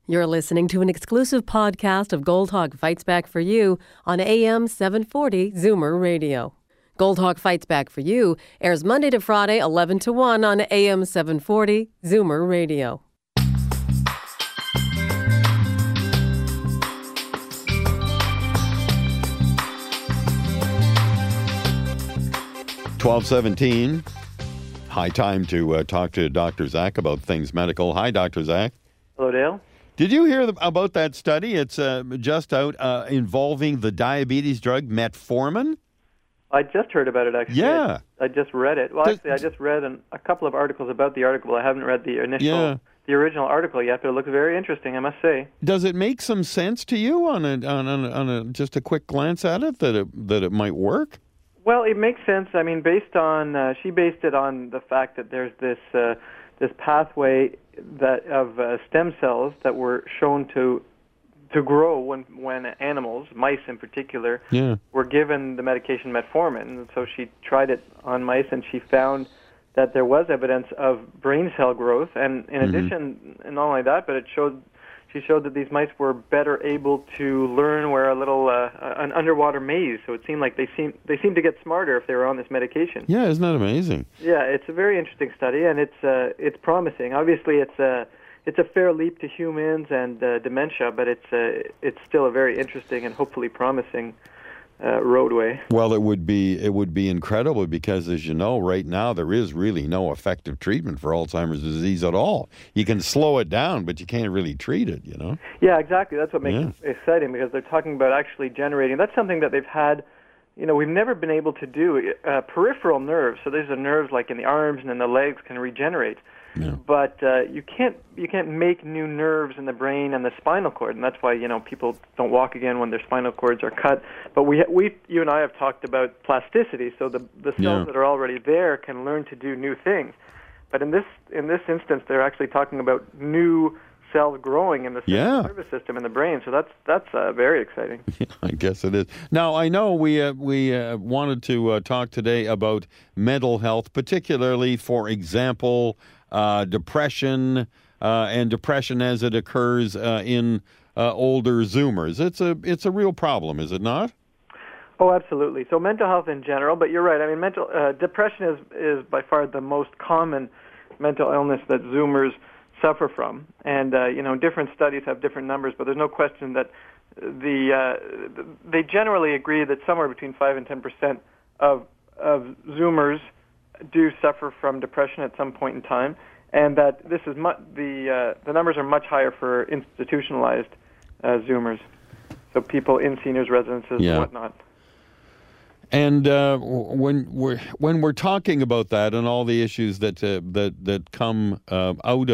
You're listening to an exclusive podcast of Gold Hawk Fights Back for You on AM 740 Zoomer Radio. Gold Hawk Fights Back for You airs Monday to Friday, 11 to 1 on AM 740 Zoomer Radio. $12:17. High time to talk to Dr. Zach about things medical. Hi, Dr. Zach. Hello, Dale. Did you hear about that study? It's just out involving the diabetes drug metformin. I just heard about it, actually. Yeah. I just read it. Well, actually, I just read a couple of articles about the article. I haven't read the original article yet, but it looks very interesting, I must say. Does it make some sense to you on just a quick glance at it that it might work? Well, it makes sense. I mean, she based it on the fact that there's this pathway of stem cells that were shown to grow when animals, mice in particular, were given the medication metformin. And so she tried it on mice, and she found that there was evidence of brain cell growth. And in addition, and not only that, but she showed that these mice were better able to learn where an underwater maze. So it seemed like they seemed to get smarter if they were on this medication. Yeah, isn't that amazing? Yeah, it's a very interesting study, and it's promising. Obviously, it's a fair leap to humans and dementia, but it's still a very interesting and hopefully promising roadway. Well, it would be incredible because, as you know, right now there is really no effective treatment for Alzheimer's disease at all. You can slow it down, but you can't really treat it, you know? Yeah, exactly. That's what makes it exciting, because they're talking about actually generating. That's something that they've had, we've never been able to do. Peripheral nerves, so these are nerves like in the arms and in the legs, can regenerate. Yeah. But you can't make new nerves in the brain and the spinal cord, and that's why people don't walk again when their spinal cords are cut. But you and I have talked about plasticity, so the cells that are already there can learn to do new things. But in this instance, they're actually talking about new cells growing in the central nervous system in the brain. So that's very exciting. Yeah, I guess it is. Now, I know we wanted to talk today about mental health, particularly, for example, depression and depression as it occurs in older Zoomers. It's a real problem, is it not? Oh, absolutely. So mental health in general, but you're right. I mean, depression is by far the most common mental illness that Zoomers suffer from, and different studies have different numbers, but there's no question that they generally agree that somewhere between 5 and 10% of Zoomers do suffer from depression at some point in time, and that this is the numbers are much higher for institutionalized Zoomers, so people in seniors' residences and whatnot. And when we're talking about that and all the issues that come out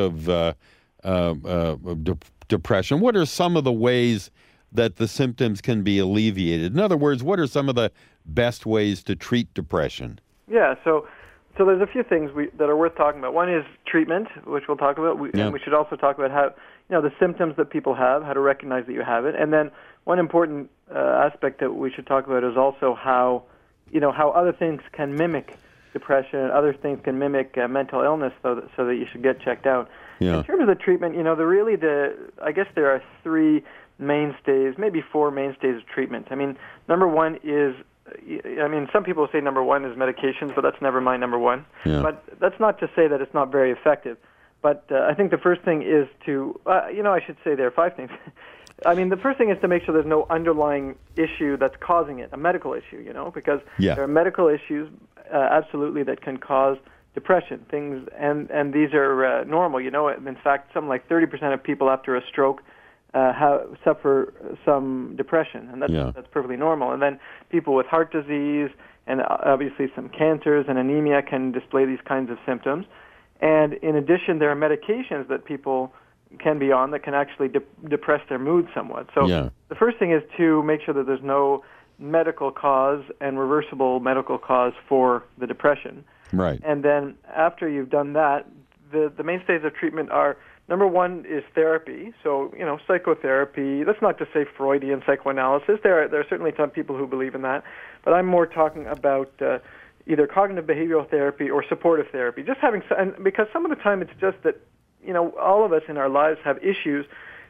of depression, what are some of the ways that the symptoms can be alleviated? In other words, what are some of the best ways to treat depression? Yeah, so there's a few things that are worth talking about. One is treatment, which we'll talk about. And we should also talk about how the symptoms that people have, how to recognize that you have it, and then one important aspect that we should talk about is also how other things can mimic depression, and other things can mimic mental illness, so that you should get checked out. Yeah. In terms of the treatment, I guess there are three mainstays, maybe four mainstays of treatment. I mean, number one is, some people say number one is medications, but that's never my number one. Yeah. But that's not to say that it's not very effective. But I think the first thing is to, I should say there are five things. I mean, the first thing is to make sure there's no underlying issue that's causing it, a medical issue, because there are medical issues, absolutely, that can cause depression. And these are normal, In fact, something like 30% of people after a stroke suffer some depression, and that's perfectly normal. And then people with heart disease and obviously some cancers and anemia can display these kinds of symptoms. And in addition, there are medications that people can be on that can actually depress their mood somewhat. So the first thing is to make sure that there's no medical cause and reversible medical cause for the depression. Right. And then after you've done that, the mainstays of treatment are, number one is therapy. So, psychotherapy. That's not to say Freudian psychoanalysis. There are certainly some people who believe in that. But I'm more talking about either cognitive behavioral therapy or supportive therapy. Just having, because some of the time it's just that, all of us in our lives have issues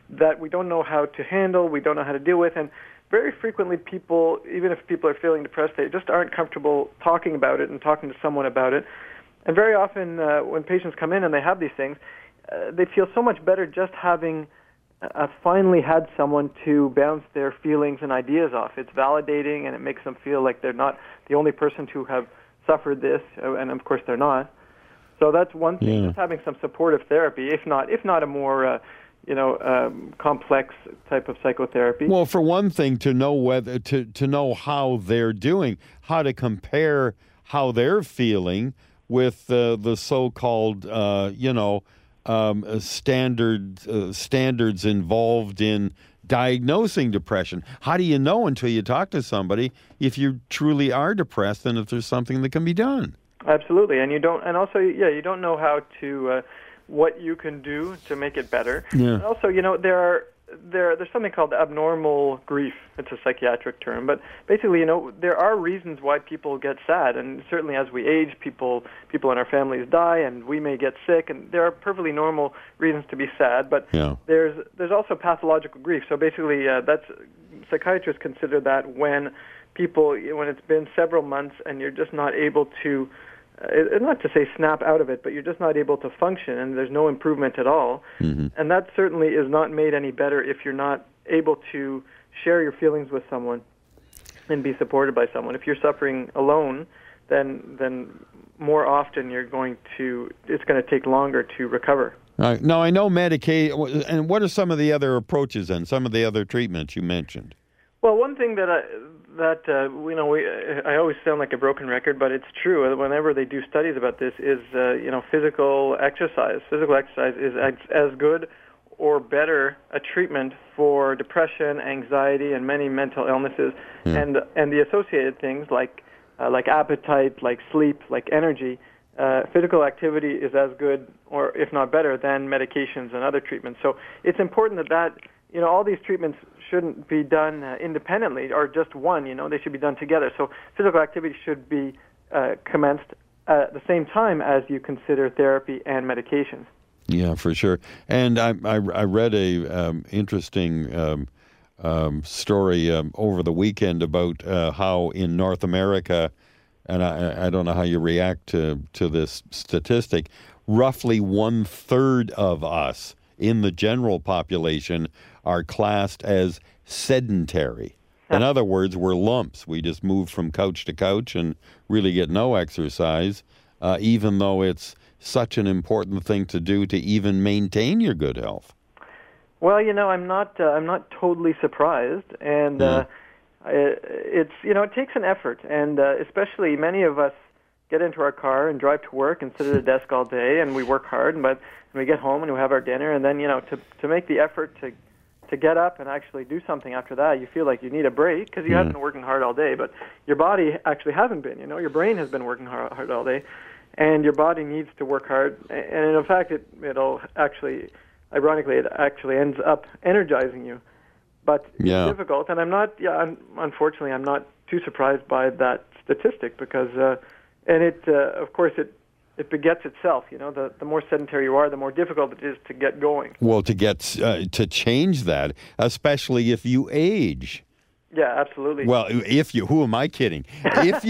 that we don't know how to handle, we don't know how to deal with, and very frequently people, even if people are feeling depressed, they just aren't comfortable talking about it and talking to someone about it. And very often when patients come in and they have these things, they feel so much better just having finally had someone to bounce their feelings and ideas off. It's validating, and it makes them feel like they're not the only person to have suffered this, and of course they're not. So that's one thing, just having some supportive therapy, if not a more complex type of psychotherapy. Well, for one thing, to know whether to know how they're doing, how to compare how they're feeling with the so-called standards involved in diagnosing depression. How do you know until you talk to somebody if you truly are depressed and if there's something that can be done? Absolutely, and you don't know how to what you can do to make it better. Yeah. And also, there's something called abnormal grief. It's a psychiatric term, but basically, there are reasons why people get sad, and certainly as we age, people in our families die, and we may get sick, and there are perfectly normal reasons to be sad. But there's also pathological grief. So basically, psychiatrists consider that when it's been several months and you're just not able to. Not to say snap out of it, but you're just not able to function, and there's no improvement at all. Mm-hmm. And that certainly is not made any better if you're not able to share your feelings with someone and be supported by someone. If you're suffering alone, then more often it's going to take longer to recover. Now, I know Medicaid, and what are some of the other approaches and some of the other treatments you mentioned? Well, one thing that I always sound like a broken record, but it's true. Whenever they do studies about this, is physical exercise. Physical exercise is as good or better a treatment for depression, anxiety, and many mental illnesses, and the associated things like appetite, like sleep, like energy. Physical activity is as good, or if not better, than medications and other treatments. So it's important that all these treatments shouldn't be done independently or just one, they should be done together. So physical activity should be commenced at the same time as you consider therapy and medications. Yeah, for sure. And I read a interesting story over the weekend about how in North America, and I don't know how you react to this statistic, roughly 1/3 of us in the general population are classed as sedentary. In other words, we're lumps. We just move from couch to couch and really get no exercise, even though it's such an important thing to do to even maintain your good health. Well, I'm not totally surprised, and it takes an effort, and especially many of us get into our car and drive to work and sit at a desk all day, and we work hard, but we get home and we have our dinner, and then to make the effort to get up and actually do something after that, you feel like you need a break because you haven't been working hard all day, but your body actually hasn't been. Your brain has been working hard all day, and your body needs to work hard. And in fact, it'll actually, ironically, it actually ends up energizing you. But it's difficult, and unfortunately, I'm not too surprised by that statistic because, of course, it begets itself. The more sedentary you are, the more difficult it is to get going. Well, to change that, especially if you age. Yeah, absolutely. Well, who am I kidding? If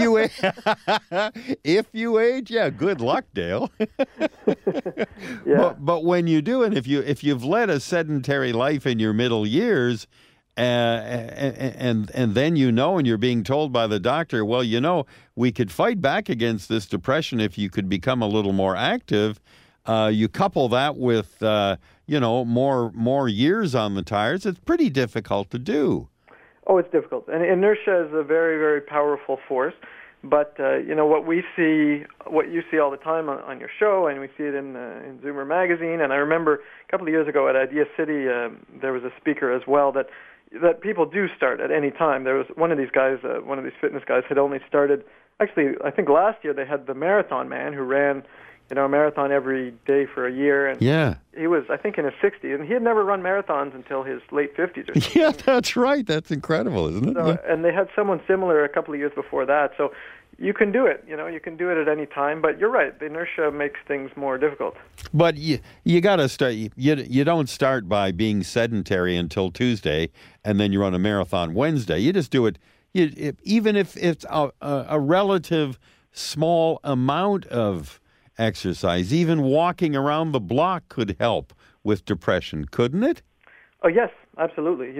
you age, good luck, Dale. Yeah. But when you do, and if you've led a sedentary life in your middle years, and then and you're being told by the doctor, well, we could fight back against this depression if you could become a little more active. You couple that with more years on the tires. It's pretty difficult to do. Oh, it's difficult, and inertia is a very, very powerful force. But what you see all the time on your show, and we see it in Zoomer magazine. And I remember a couple of years ago at Idea City, there was a speaker as well that people do start at any time. There was one of these guys, one of these fitness guys, had only started. Actually, I think last year they had the Marathon Man who ran, a marathon every day for a year, and he was, I think, in his 60s, and he had never run marathons until his late 50s or something. Yeah, that's right. That's incredible, isn't it? So, and they had someone similar a couple of years before that. So, you can do it. You can do it at any time. But you're right. The inertia makes things more difficult. But you got to start. You don't start by being sedentary until Tuesday, and then you run a marathon Wednesday. You just do it. Even if it's a relative small amount of exercise, even walking around the block could help with depression, couldn't it? Oh yes, absolutely.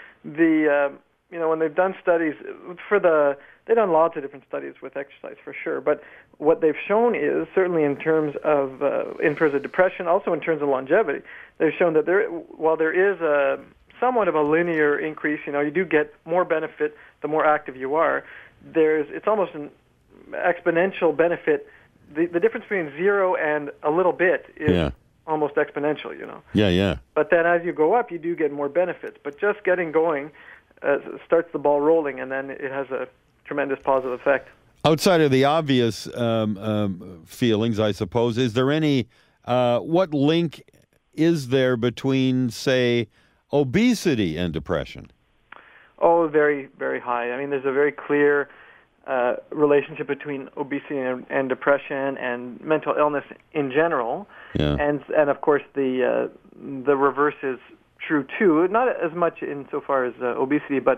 When they've done studies they've done lots of different studies with exercise for sure. But what they've shown is, certainly in terms of depression, also in terms of longevity, they've shown that while there is somewhat of a linear increase, you do get more benefit the more active you are. It's almost an exponential benefit. The difference between 0 and a little bit is almost exponential, Yeah. But then as you go up, you do get more benefits. But just getting going starts the ball rolling, and then it has a tremendous positive effect. Outside of the obvious feelings, I suppose, is there any, what link is there between, say, obesity and depression? Oh, very, very high. I mean, there's a very clear relationship between obesity and depression and mental illness in general. Yeah. And of course, the reverse is true too. Not as much insofar as obesity, but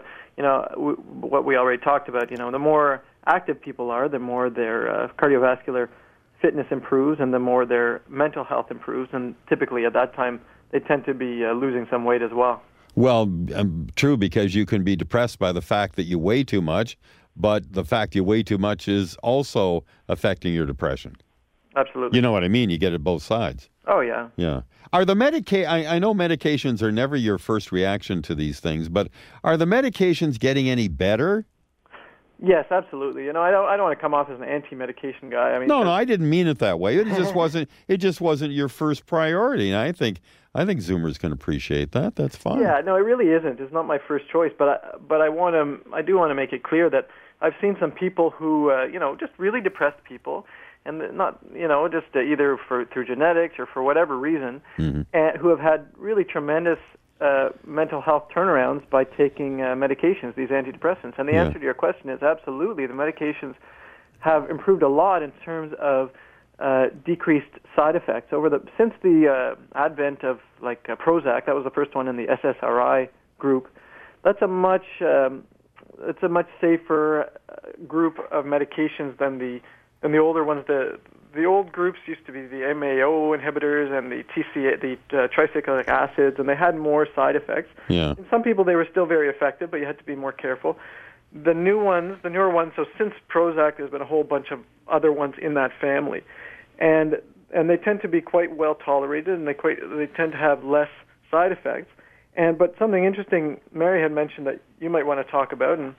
what we already talked about. The more active people are, the more their cardiovascular fitness improves, and the more their mental health improves. And typically, at that time, they tend to be losing some weight as well. Well, true, because you can be depressed by the fact that you weigh too much, but the fact you weigh too much is also affecting your depression. Absolutely. You know what I mean? You get it both sides. Oh, yeah. Yeah. Are the I know medications are never your first reaction to these things, but are the medications getting any better? Yes, absolutely. I don't want to come off as an anti-medication guy. I mean, no, I didn't mean it that way. It just wasn't your first priority. And I think Zoomers can appreciate that. That's fine. Yeah, no, it really isn't. It's not my first choice, but I do want to make it clear that I've seen some people who just really depressed people, and not just either through genetics or for whatever reason, and who have had really tremendous mental health turnarounds by taking medications, these antidepressants. And the answer to your question is absolutely. The medications have improved a lot in terms of decreased side effects since the advent of Prozac. That was the first one in the SSRI group. That's a much safer group of medications than the older ones. The old groups used to be the MAO inhibitors and the tricyclic acids, and they had more side effects. Yeah. In some people, they were still very effective, but you had to be more careful. The newer ones, so since Prozac, there's been a whole bunch of other ones in that family. And they tend to be quite well tolerated, and they tend to have less side effects. But something interesting Mary had mentioned that you might want to talk about, is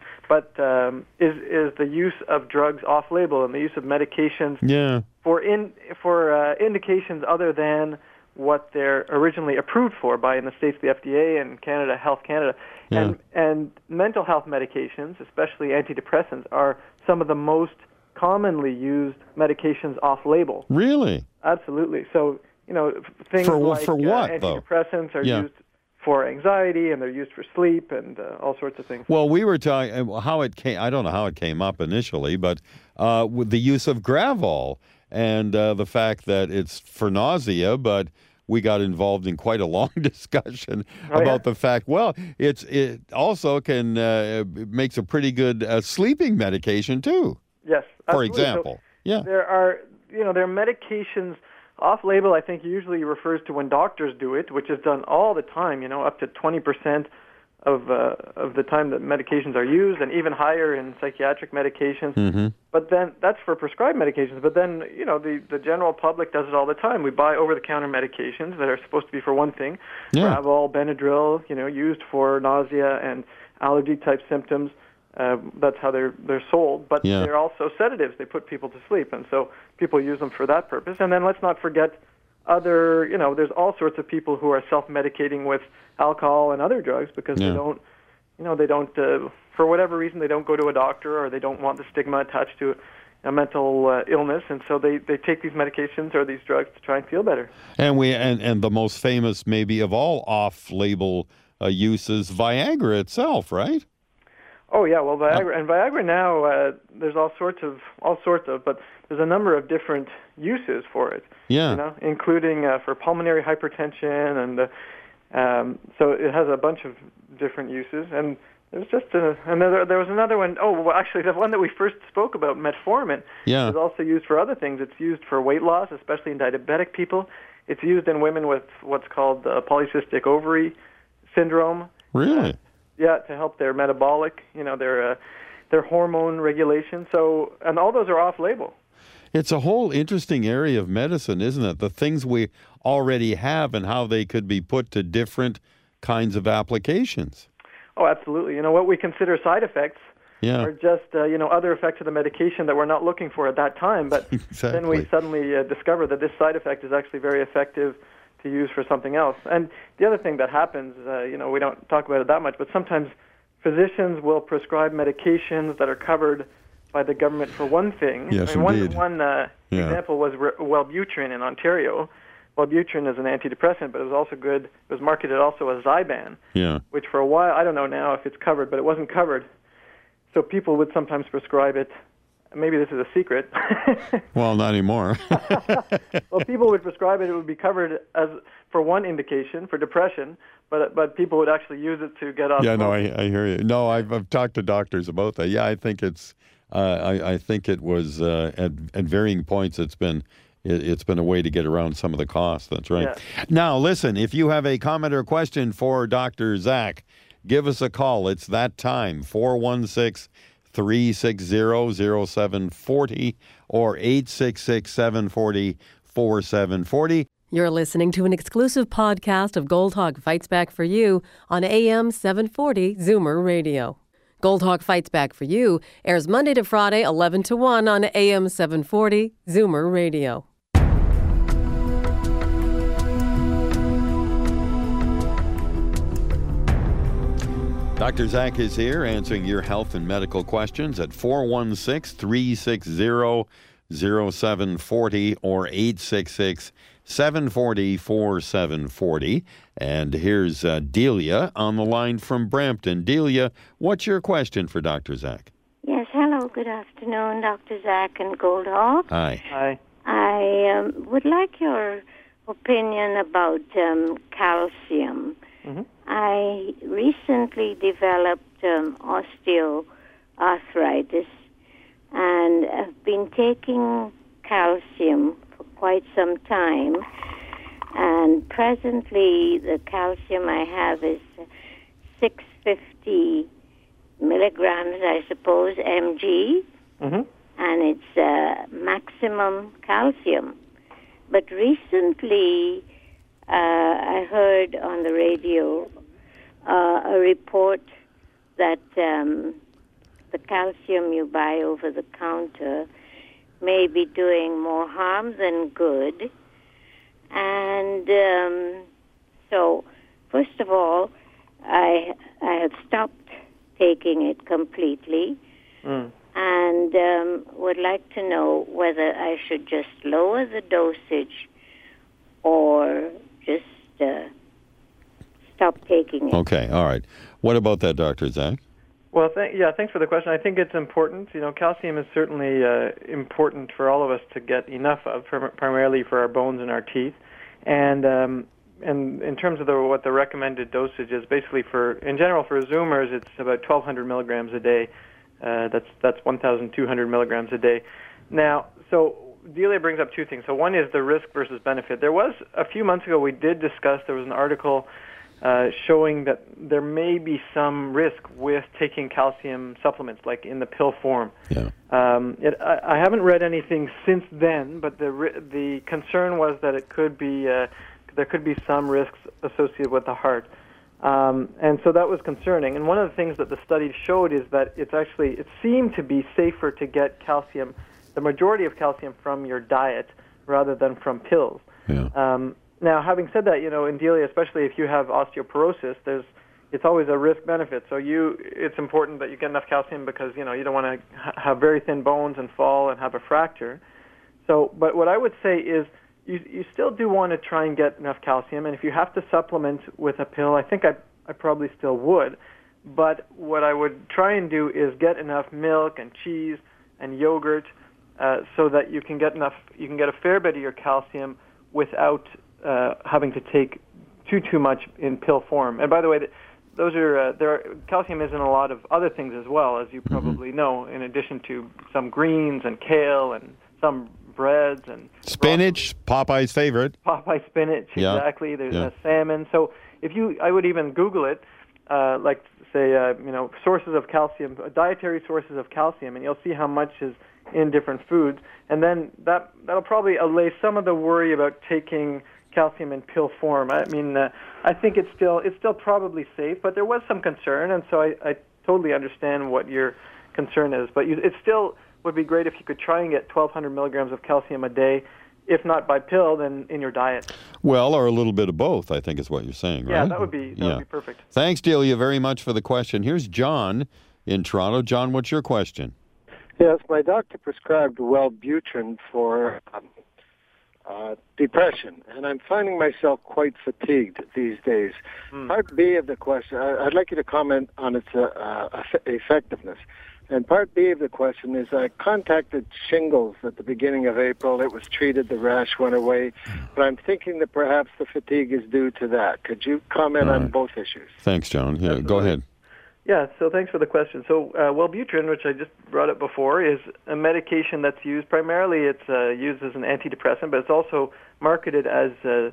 the use of drugs off-label and the use of medications for indications other than what they're originally approved for by, in the States, the FDA, and Canada, Health Canada. Yeah. And mental health medications, especially antidepressants, are some of the most commonly used medications off-label. Really? Absolutely. So, things for like what, antidepressants are used for anxiety, and they're used for sleep and all sorts of things. Well, we were talking how it came. I don't know how it came up initially, but with the use of Gravol and the fact that it's for nausea, but we got involved in quite a long discussion about the fact. Well, it also can makes a pretty good sleeping medication too. Yes, absolutely. For example, so there are medications off-label. I think usually refers to when doctors do it, which is done all the time. Up to 20% of the time that medications are used, and even higher in psychiatric medications. Mm-hmm. But then that's for prescribed medications. But then the general public does it all the time. We buy over-the-counter medications that are supposed to be for one thing: Gravol, Benadryl, used for nausea and allergy-type symptoms. That's how they're sold, but they're also sedatives. They put people to sleep, and so people use them for that purpose. And then let's not forget there's all sorts of people who are self-medicating with alcohol and other drugs because they don't, for whatever reason, they don't go to a doctor, or they don't want the stigma attached to a mental illness, and so they take these medications or these drugs to try and feel better. And and the most famous, maybe of all off-label use is Viagra itself, right? Oh yeah, well Viagra now there's all sorts of, but there's a number of different uses for it. Yeah. You know, including for pulmonary hypertension, and so it has a bunch of different uses. And there's just there was another one. Oh, well, actually, the one that we first spoke about, metformin, is also used for other things. It's used for weight loss, especially in diabetic people. It's used in women with what's called polycystic ovary syndrome. Really? Yeah, to help their metabolic, their hormone regulation. So, and all those are off-label. It's a whole interesting area of medicine, isn't it? The things we already have and how they could be put to different kinds of applications. Oh, absolutely. What we consider side effects are just, other effects of the medication that we're not looking for at that time. But exactly. Then we suddenly discover that this side effect is actually very effective to use for something else. And the other thing that happens, we don't talk about it that much, but sometimes physicians will prescribe medications that are covered by the government for one thing. Yes, indeed. One example was Wellbutrin in Ontario. Wellbutrin is an antidepressant, but it was also good. It was marketed also as Zyban, which for a while, I don't know now if it's covered, but it wasn't covered. So people would sometimes prescribe it. Maybe this is a secret. Well, not anymore. Well, people would prescribe it. It would be covered as for one indication, for depression, but people would actually use it to get off. Yeah, no, I hear you. No, I've talked to doctors about that. Yeah, I think it's. I think it was at varying points. It's been a way to get around some of the costs. That's right. Yeah. Now, listen. If you have a comment or question for Dr. Zach, give us a call. It's that time. 416-360-0740 or 866-740-4740. You're listening to an exclusive podcast of Gold Hawk Fights Back for You on AM 740 Zoomer Radio. Gold Hawk Fights Back for You airs Monday to Friday, 11 to 1 on AM 740 Zoomer Radio. Dr. Zach is here answering your health and medical questions at 416-360-0740 or 866-740-4740. And here's Delia on the line from Brampton. Delia, what's your question for Dr. Zach? Yes, hello, good afternoon, Dr. Zach and Gold Hawk. Hi. Hi. I would like your opinion about calcium. Mm-hmm. I recently developed osteoarthritis and have been taking calcium for quite some time. And presently, the calcium I have is 650 milligrams, I suppose, mg, Mm-hmm. and it's maximum calcium. But recently, I heard on the radio a report that the calcium you buy over the counter may be doing more harm than good. And so, first of all, I have stopped taking it completely, and would like to know whether I should just lower the dosage or just stop taking it. Okay, all right. What about that, Dr. Zach? Well, thanks for the question. I think it's important. Calcium is certainly important for all of us to get enough of, primarily for our bones and our teeth. And in terms of what the recommended dosage is, basically in general for Zoomers, it's about 1,200 milligrams a day. That's 1,200 milligrams a day. Now, so Delia brings up two things. So one is the risk versus benefit. There was, a few months ago, we did discuss, there was an article showing that there may be some risk with taking calcium supplements, like in the pill form. Yeah. I haven't read anything since then, but the concern was that it could be there could be some risks associated with the heart, and so that was concerning. And one of the things that the study showed is that it seemed to be safer to get calcium, the majority of calcium, from your diet rather than from pills. Yeah. Now, having said that, in Delia, especially if you have osteoporosis, it's always a risk-benefit. So it's important that you get enough calcium because, you don't want to have very thin bones and fall and have a fracture. So, but what I would say is you still do want to try and get enough calcium, and if you have to supplement with a pill, I think I probably still would. But what I would try and do is get enough milk and cheese and yogurt so that you can get a fair bit of your calcium without having to take too much in pill form. And by the way, calcium is in a lot of other things as well, as you probably know, in addition to some greens and kale and some breads and spinach, broccoli. Popeye's favorite. Popeye spinach, exactly. There's salmon. So I would even Google it, like say, sources of calcium, dietary sources of calcium, and you'll see how much is in different foods, and then that'll probably allay some of the worry about taking calcium in pill form. I mean, I think it's still probably safe, but there was some concern, and so I totally understand what your concern is. But it still would be great if you could try and get 1,200 milligrams of calcium a day, if not by pill, then in your diet. Well, or a little bit of both, I think is what you're saying, right? Yeah, that would be perfect. Thanks, Delia, very much for the question. Here's John in Toronto. John, what's your question? Yes, my doctor prescribed Wellbutrin for depression, and I'm finding myself quite fatigued these days. Part B of the question, I'd like you to comment on its effectiveness. And part B of the question is, I contacted shingles at the beginning of April. It was treated, the rash went away, but I'm thinking that perhaps the fatigue is due to that. Could you comment on both issues? Thanks, John. Yeah, go ahead. Yeah, so thanks for the question. So Wellbutrin, which I just brought up before, is a medication that's used primarily. It's used as an antidepressant, but it's also marketed as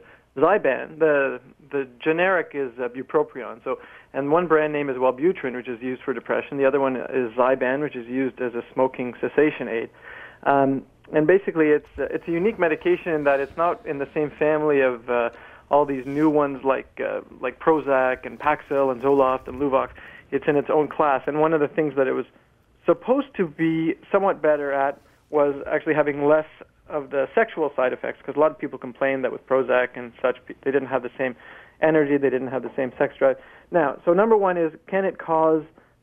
Zyban. The generic is bupropion. And one brand name is Wellbutrin, which is used for depression. The other one is Zyban, which is used as a smoking cessation aid. And basically, it's a unique medication in that it's not in the same family of all these new ones like Prozac and Paxil and Zoloft and Luvox. It's in its own class. And one of the things that it was supposed to be somewhat better at was actually having less of the sexual side effects, because a lot of people complain that with Prozac and such, they didn't have the same energy, they didn't have the same sex drive. Now, so number one is, can it cause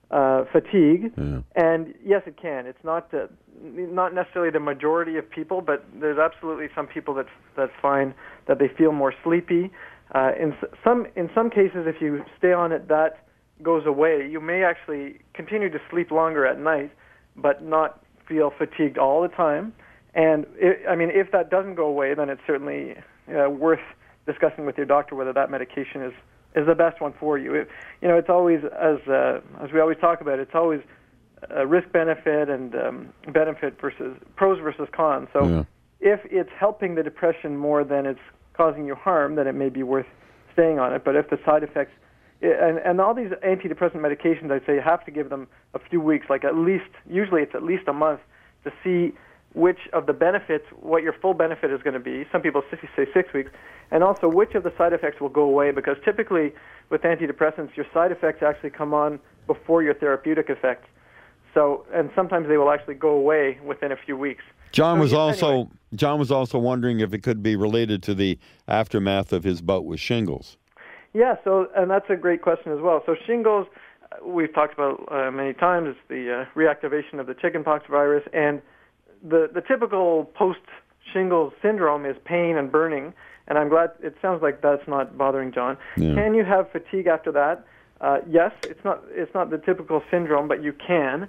fatigue? Yeah. And yes, it can. It's not necessarily the majority of people, but there's absolutely some people that find that they feel more sleepy. In some cases, if you stay on it, that goes away. You may actually continue to sleep longer at night, but not feel fatigued all the time. And if that doesn't go away, then it's certainly worth discussing with your doctor whether that medication is the best one for you. It's always, as we always talk about, it's always risk-benefit and benefit versus pros versus cons. So if it's helping the depression more than it's causing you harm, then it may be worth staying on it. But if the side effects, and all these antidepressant medications, I'd say you have to give them a few weeks, usually it's at least a month, to see which of the benefits, what your full benefit is going to be. Some people say 6 weeks. And also which of the side effects will go away, because typically with antidepressants, your side effects actually come on before your therapeutic effects. So, and sometimes they will actually go away within a few weeks. John was also wondering if it could be related to the aftermath of his bout with shingles. Yeah, and that's a great question as well. So shingles, we've talked about many times, it's the reactivation of the chickenpox virus, and the typical post-shingles syndrome is pain and burning, and I'm glad it sounds like that's not bothering John. Yeah. Can you have fatigue after that? Yes, it's not the typical syndrome, but you can,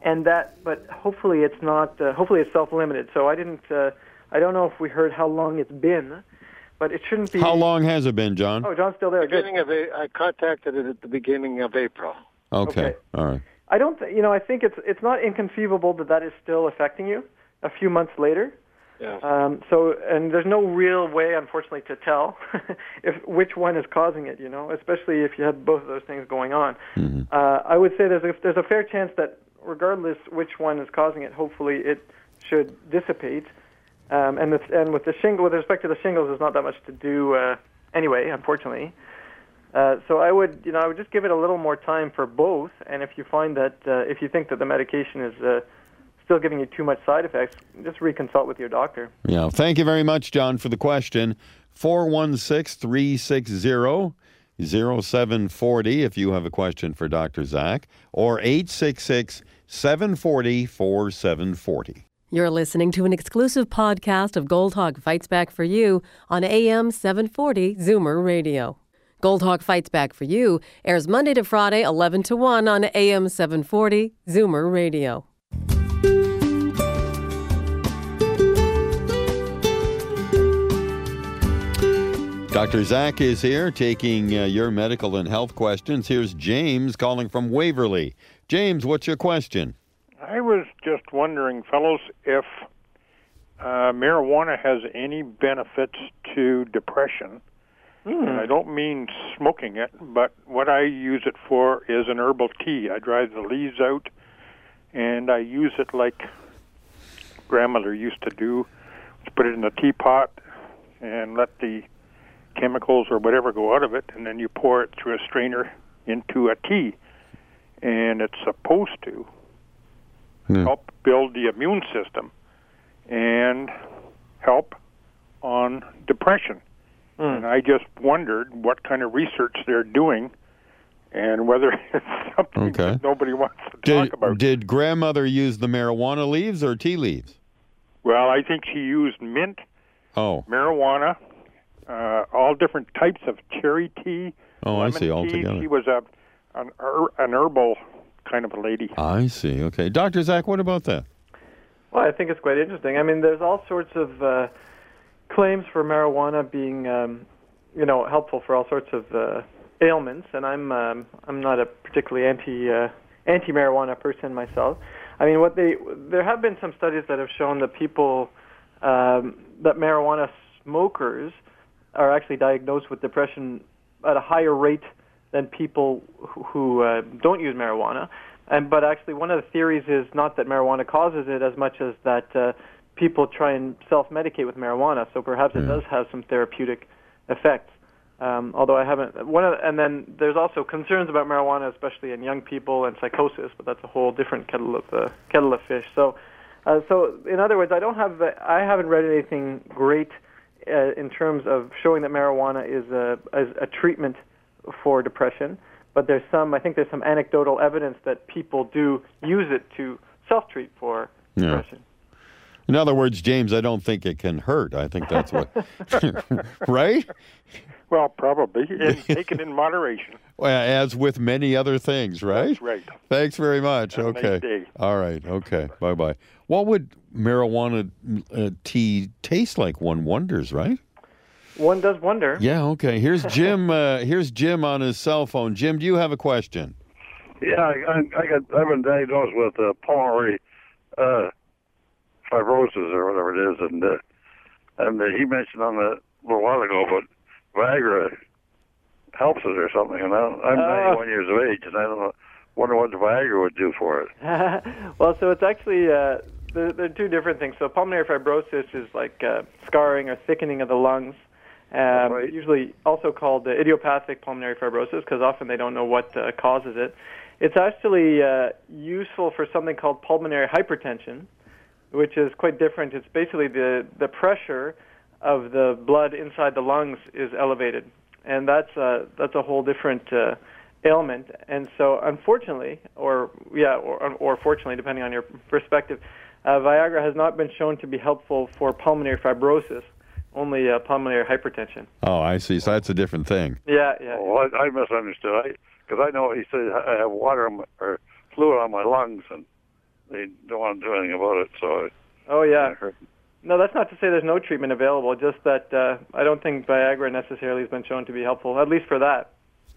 but hopefully it's not. Hopefully it's self-limited. So I don't know if we heard how long it's been, but it shouldn't be. How long has it been, John? Oh, John's still there. Good. I contacted it at the beginning of April. Okay. All right. I don't. I think it's not inconceivable that is still affecting you a few months later. Yeah. And there's no real way, unfortunately, to tell which one is causing it. Especially if you had both of those things going on. Mm-hmm. I would say there's a fair chance that regardless which one is causing it, hopefully it should dissipate. And with respect to the shingles, there's not that much to do anyway, unfortunately. So I would just give it a little more time for both. And if you find that if you think that the medication is still giving you too much side effects, just reconsult with your doctor. Yeah. Thank you very much, John, for the question. 416-360-0740 if you have a question for Dr. Zach, or 866-740-4740. You're listening to an exclusive podcast of Gold Hog Fights Back for You on AM 740 Zoomer Radio. Gold Hawk Fights Back for You airs Monday to Friday, 11 to 1 on AM 740 Zoomer Radio. Dr. Zach is here taking your medical and health questions. Here's James calling from Waverly. James, what's your question? I was just wondering, fellows, if marijuana has any benefits to depression. And I don't mean smoking it, but what I use it for is an herbal tea. I dry the leaves out, and I use it like grandmother used to do. Put it in a teapot and let the chemicals or whatever go out of it, and then you pour it through a strainer into a tea. And it's supposed to help build the immune system and help on depression. And I just wondered what kind of research they're doing and whether it's something that nobody wants to talk about. Did grandmother use the marijuana leaves or tea leaves? Well, I think she used mint, marijuana, all different types of cherry tea, I see, all tea. together. She was an herbal kind of a lady. I see, okay. Dr. Zach, what about that? Well, I think it's quite interesting. I mean, there's all sorts of claims for marijuana being, helpful for all sorts of ailments, and I'm not a particularly anti-marijuana person myself. I mean, there have been some studies that have shown that people that marijuana smokers are actually diagnosed with depression at a higher rate than people who don't use marijuana. But actually, one of the theories is not that marijuana causes it as much as that people try and self-medicate with marijuana. So perhaps it does have some therapeutic effects. Although I haven't. And then there's also concerns about marijuana, especially in young people, and psychosis. But that's a whole different kettle of fish. So in other words, I haven't read anything great in terms of showing that marijuana is a treatment for depression. But I think there's some anecdotal evidence that people do use it to self-treat for depression. In other words, James, I don't think it can hurt. I think that's what, right? Well, probably. Take it in moderation. Well, as with many other things, right? That's right. Thanks very much. Have a nice day. All right. Okay. Bye-bye. What would marijuana tea taste like? One wonders, right? One does wonder. Yeah, okay. Here's Jim. Here's Jim on his cell phone. Jim, do you have a question? Yeah, I've been diagnosed with pulmonary fibrosis or whatever it is, and he mentioned on a little while ago, but Viagra helps it or something. And I'm 91 years of age, and I wonder what the Viagra would do for it. Well, so it's actually there are two different things. So pulmonary fibrosis is like scarring or thickening of the lungs. Usually also called idiopathic pulmonary fibrosis because often they don't know what causes it. It's actually useful for something called pulmonary hypertension, which is quite different. It's basically the pressure of the blood inside the lungs is elevated, and that's a whole different ailment. And so, unfortunately, or fortunately, depending on your perspective, Viagra has not been shown to be helpful for pulmonary fibrosis. Only pulmonary hypertension. Oh, I see. So that's a different thing. Yeah. Well, I misunderstood. Because I know he said I have water or fluid on my lungs, and they don't want to do anything about it. So. No, that's not to say there's no treatment available. Just that I don't think Viagra necessarily has been shown to be helpful, at least for that.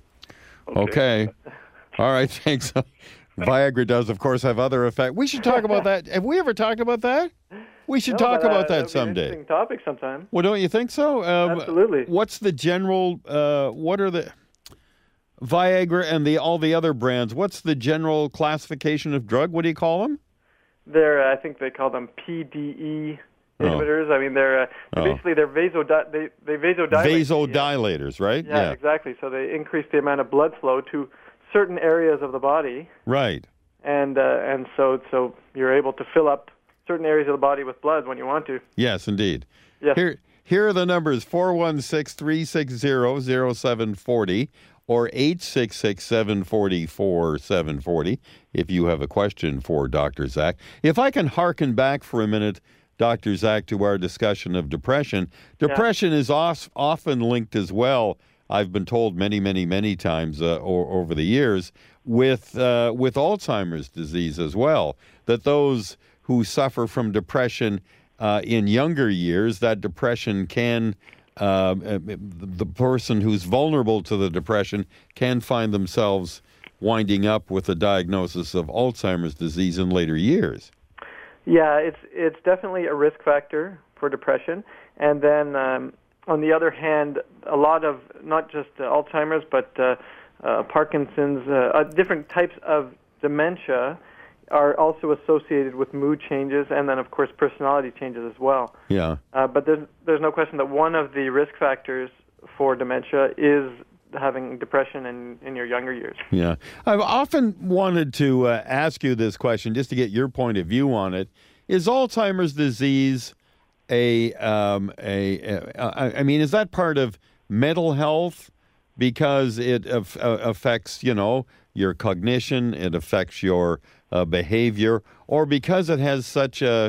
Okay. All right. Thanks. Viagra does, of course, have other effects. We should talk about that. Have we ever talked about that? We should talk about that someday. Interesting topic sometime. Well, don't you think so? Absolutely. What's the general? What are the Viagra and all the other brands? What's the general classification of drug? What do you call them? I think they call them PDE inhibitors. I mean, they're vasodilators. Vasodilators, right? Yeah, exactly. So they increase the amount of blood flow to certain areas of the body. Right. And so you're able to fill up certain areas of the body with blood when you want to. Yes, indeed. Yes. Here are the numbers, 416-360-0740 or 866-740-4740 if you have a question for Dr. Zach. If I can hearken back for a minute, Dr. Zach, to our discussion of depression. Depression is often linked as well I've been told many times over the years with Alzheimer's disease as well, that those who suffer from depression in younger years, that depression can, the person who's vulnerable to the depression can find themselves winding up with a diagnosis of Alzheimer's disease in later years. Yeah, it's definitely a risk factor for depression. And then on the other hand, a lot of not just Alzheimer's, but Parkinson's, different types of dementia are also associated with mood changes and then, of course, personality changes as well. Yeah. But there's no question that one of the risk factors for dementia is having depression in your younger years. Yeah. I've often wanted to ask you this question just to get your point of view on it. Is Alzheimer's disease is that part of mental health because it affects, your cognition, it affects your behavior, or because it has such a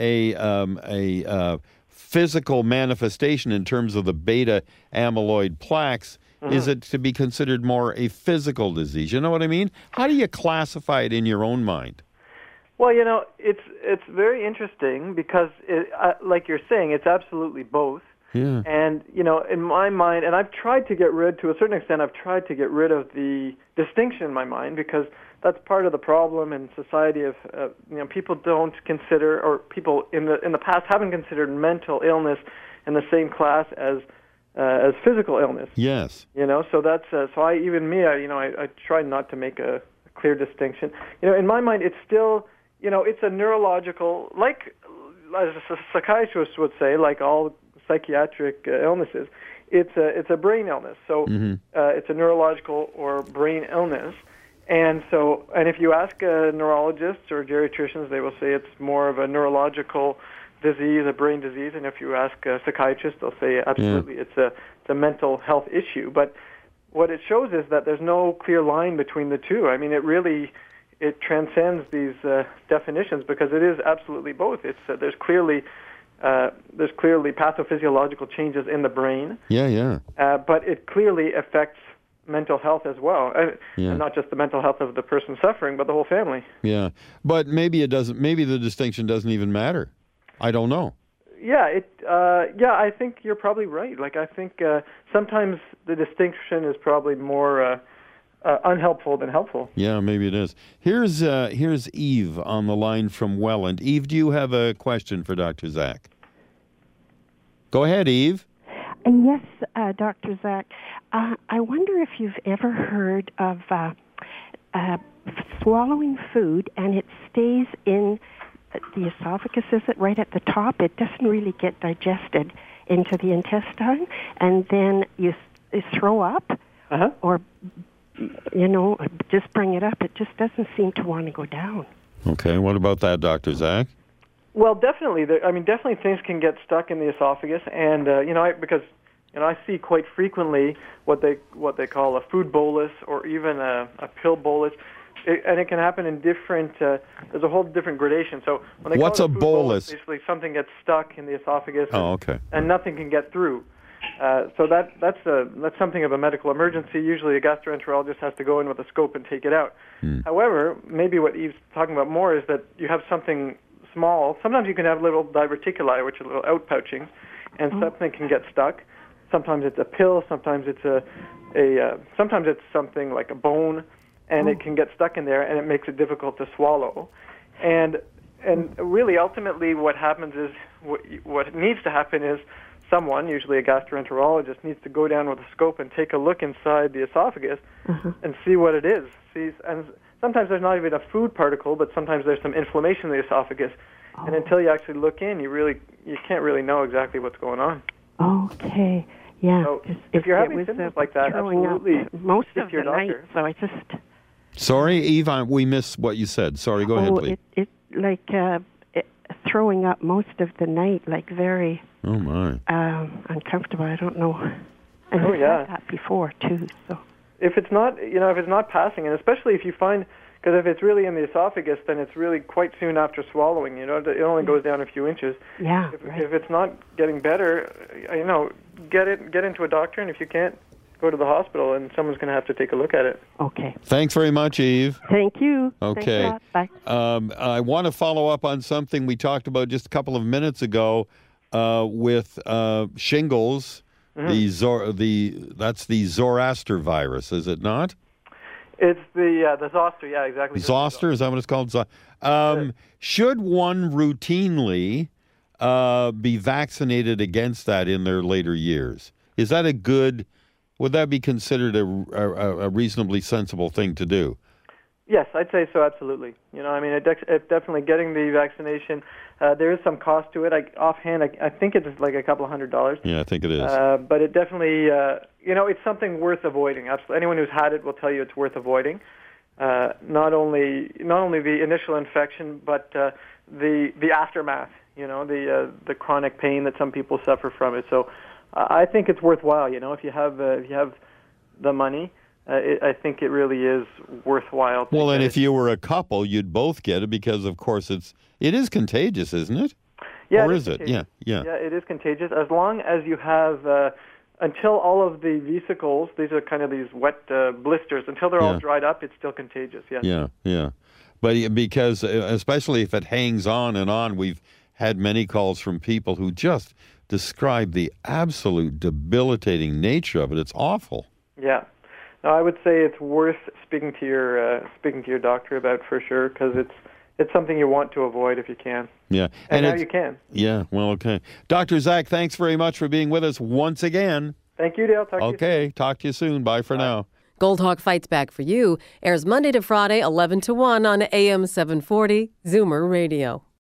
physical manifestation in terms of the beta amyloid plaques? Mm-hmm. Is it to be considered more a physical disease? You know what I mean? How do you classify it in your own mind? Well, it's very interesting because, like you're saying, it's absolutely both. Yeah. And, in my mind, and I've tried to get rid, to a certain extent, of the distinction in my mind because that's part of the problem in society of, people don't consider, or people in the past haven't considered mental illness in the same class as physical illness. Yes. So that's, I try not to make a clear distinction. In my mind, it's still, it's a neurological, like as a psychiatrist would say, like all psychiatric illnesses, it's a brain illness. So it's a neurological or brain illness. And if you ask neurologists or geriatricians, they will say it's more of a neurological disease, a brain disease. And if you ask psychiatrists, they'll say absolutely it's a mental health issue. But what it shows is that there's no clear line between the two. I mean, it transcends these definitions because it is absolutely both. It's there's clearly pathophysiological changes in the brain. Yeah. But it clearly affects mental health as well, and not just the mental health of the person suffering, but the whole family. Yeah, but maybe it doesn't. Maybe the distinction doesn't even matter. I don't know. Yeah, I think you're probably right. Like, I think sometimes the distinction is probably more unhelpful than helpful. Yeah, maybe it is. Here's Eve on the line from Welland. Eve, do you have a question for Dr. Zach? Go ahead, Eve. Yes, Dr. Zach. I wonder if you've ever heard of swallowing food and it stays in the esophagus, is it, right at the top? It doesn't really get digested into the intestine, and then you throw up or, just bring it up. It just doesn't seem to want to go down. Okay, what about that, Dr. Zach? Well, definitely. Definitely things can get stuck in the esophagus, and because I see quite frequently what they call a food bolus or even a pill bolus, and it can happen in different. There's a whole different gradation. So when they What's call it a bolus? Basically, something gets stuck in the esophagus. Oh, okay. And nothing can get through. So that's something of a medical emergency. Usually, a gastroenterologist has to go in with a scope and take it out. However, maybe what Eve's talking about more is that you have something small. Sometimes you can have little diverticuli, which are little outpouchings, and something can get stuck. Sometimes it's a pill. Sometimes it's sometimes it's something like a bone, and it can get stuck in there, and it makes it difficult to swallow. And really, ultimately, what happens is what needs to happen is someone, usually a gastroenterologist, needs to go down with a scope and take a look inside the esophagus and see what it is. And sometimes there's not even a food particle, but sometimes there's some inflammation in the esophagus. And until you actually look in, you can't really know exactly what's going on. Okay. Yeah. So if you're having symptoms like that, absolutely most speak to your doctor. So I just. Sorry, Eve, we missed what you said. Sorry, go ahead, please. It throwing up most of the night, like very. Oh my. Uncomfortable. I don't know. And I've had that before too. So. If it's not passing, and especially if you find, because if it's really in the esophagus, then it's really quite soon after swallowing. It only goes down a few inches. Yeah. If it's not getting better, get into a doctor, and if you can't go to the hospital, and someone's going to have to take a look at it. Okay. Thanks very much, Eve. Thank you. Okay. Thanks a lot. Bye. I want to follow up on something we talked about just a couple of minutes ago with shingles. That's the Zoroaster virus, is it not? It's the zoster, yeah, exactly. Zoster, is that what it's called? Should one routinely be vaccinated against that in their later years? Is that would that be considered a reasonably sensible thing to do? Yes, I'd say so, absolutely. It definitely getting the vaccination, there is some cost to it. Offhand, I think it's like a couple $100. Yeah, I think it is. But it definitely, it's something worth avoiding. Absolutely. Anyone who's had it will tell you it's worth avoiding. Not only the initial infection, but the aftermath. The chronic pain that some people suffer from it. So I think it's worthwhile. If you have the money. I think it really is worthwhile. Well, and if you were a couple, you'd both get it because, of course, it is contagious, isn't it? Yeah, or is it? Yeah. Yeah, it is contagious. As long as you have, until all of the vesicles, these are kind of these wet blisters, until they're all dried up, it's still contagious. Yeah. Yeah. But because, especially if it hangs on, we've had many calls from people who just describe the absolute debilitating nature of it. It's awful. Yeah. No, I would say it's worth speaking to your doctor about for sure, because it's something you want to avoid if you can. Yeah, and now you can. Yeah, well, okay. Dr. Zach, thanks very much for being with us once again. Thank you, Dale. Talk to you soon. Okay, talk to you soon. Bye for now. Gold Hawk Fights Back for You airs Monday to Friday, 11 to 1 on AM 740 Zoomer Radio.